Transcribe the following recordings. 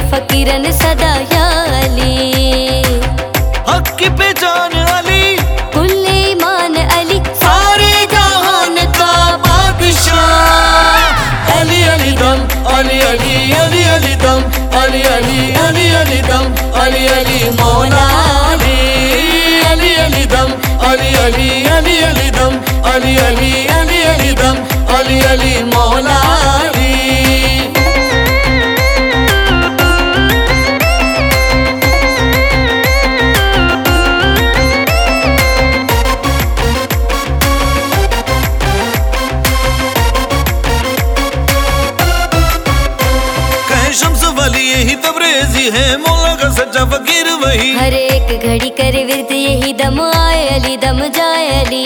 फकीरन सदा या अली। हक की पहचान अली, कुल्ले ईमान अली, सारे जहान का बादशाह। अली अली दम, अली अली अली अली दम, अली अली अली अली दम, अली अली मौला अली। अली अली दम, अली अली अली अली दम, अली अली अली अली दम, अली अली मौला अली। शम्स वाली यही तबरेजी है, मौला का सच्चा फकीर वही। हर एक घड़ी करे विरद यही दम आए अली दम जाए अली।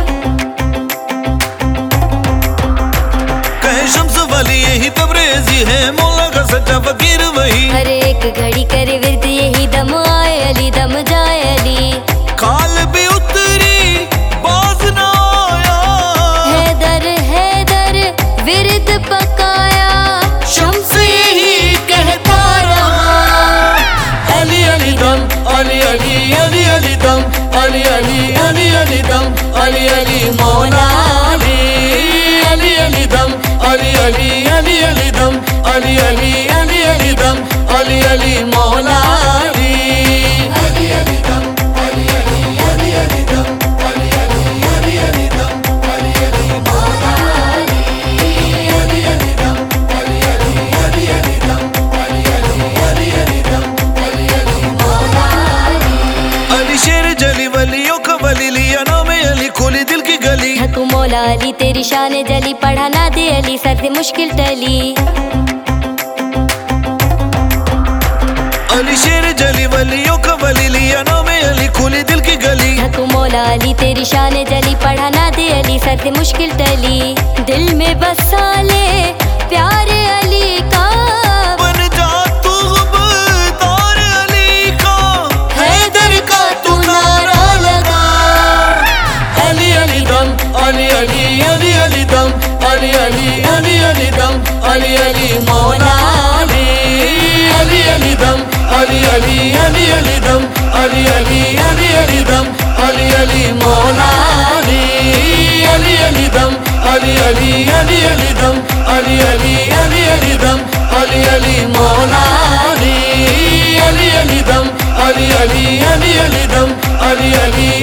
कहे शम्स वाली यही तबरेजी है, मौला का सच्चा फकीर वही। हर एक घड़ी करे विरद यही दम आए अली दम जाए अली। काल भी उतरी बाज ना आया, हैदर हैदर विरद पकाया, शम्स यही कहता रहा। अली अली दम, अली अली अली अली दम, अली अली अली अली दम, अली अली मौला अली। अली अली दम, अली अली अली अली दम, अली अली अली अली दम, अली अली मौला अली। अली अली दम, अली अली अली अली दम, अली अली अली अली दम, अली अली मौला अली। अली अली दम, अली अली अली अली दम, अली अली अली अली दम, अली अली मौला अली। अली शेर जली वलियों का वली, लिया नाम अली, खोली दिल की गली। हकू मौला अली तेरी शान जली, पढ़ा ना दे अली सर से मुश्किल टली। अली शेर जली वलियों का वली, लिया नाम अली, खोली दिल की गली। हकू मौला अली तेरी शान जली, पढ़ा ना दे अली सर से मुश्किल टली। दिल में बसा ले प्यार अली का, बन जा तू गुबदार अली का, हैदर का तू नारा लगा। अली अली दम, अली अली अली अली दम, अली अली अली अली दम, अली अली मौला अली। अली अली दम, अली अली अली अली दम, अली अली अली अली दम, अली अली मौला अली। अली अली दम, अली अली अली अली दम, अली अली अली अली दम, अली अली मौला अली। अली अली दम, अली अली अली अली दम, अली अली